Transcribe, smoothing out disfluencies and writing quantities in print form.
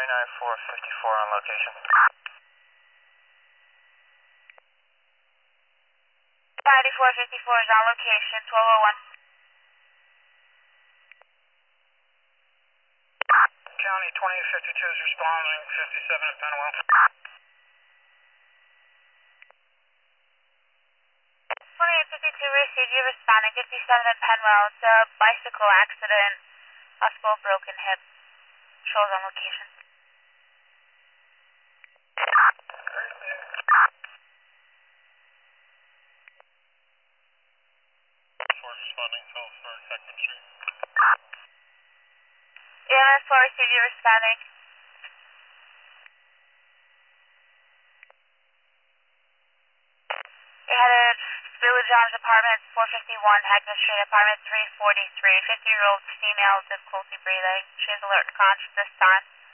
29454 on location. 9454 is on location, 1201. County 2052 is responding, 57 at Penwell. 2852 received, you responding, 57 at Penwell. It's a bicycle accident, possible broken hip. Shows on location. Responding, Phillipsburg, Heckman Street. EMS 4 received, you responding. You're headed Village Arms Apartment 451, Heckman Street, apartment 343. 50-year-old female, difficulty breathing. She is alert and conscious this time.